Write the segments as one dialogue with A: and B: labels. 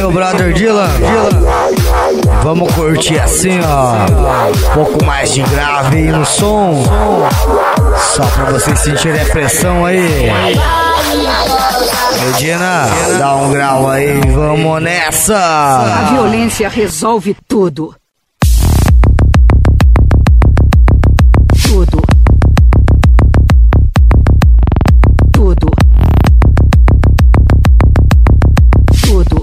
A: meu brother Dylan. Vamos curtir assim, ó. Um pouco mais de grave aí no som. Só pra vocês sentirem a pressão aí. Medina, dá um grau aí, vamos nessa.
B: A violência resolve tudo. Tudo. Tudo. Tudo.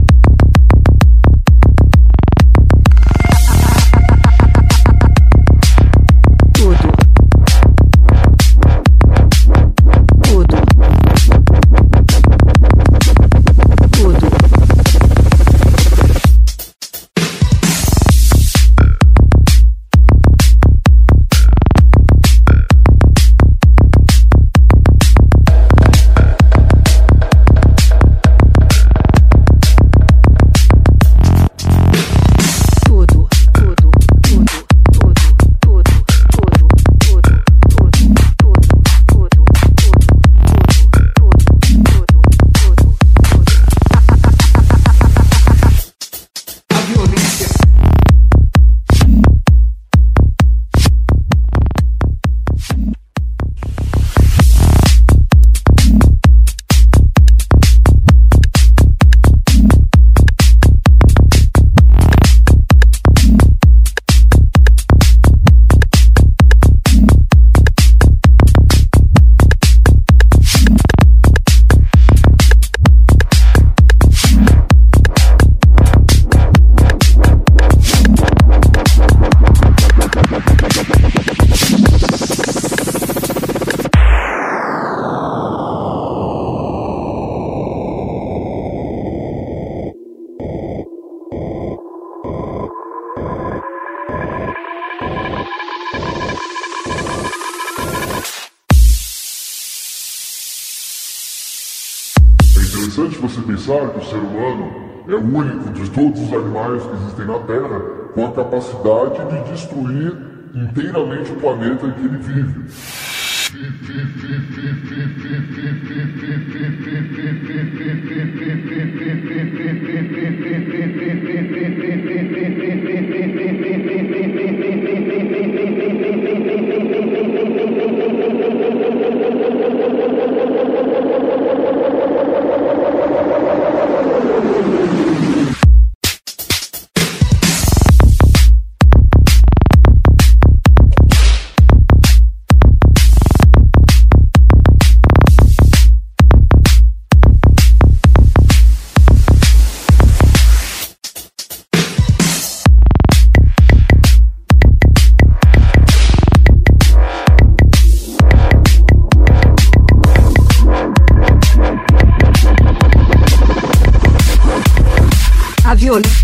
C: É interessante você pensar que o ser humano é o único de todos os animais que existem na Terra com a capacidade de destruir inteiramente o planeta em que ele vive.
B: A violência.